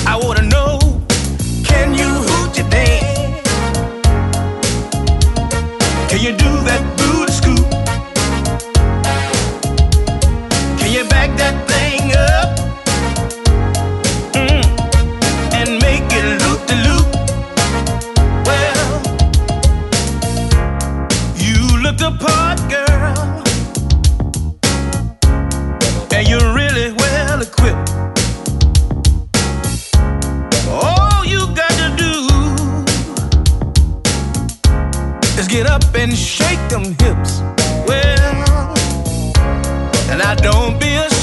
I wanna know, can you hoot your dance? Can you do that booty scoop? Can you back that thing up? And make it loop-de-loop? Well, you look the part, girl, and you're really well equipped. All you got to do is get up and shake them hips. Well, and I don't be a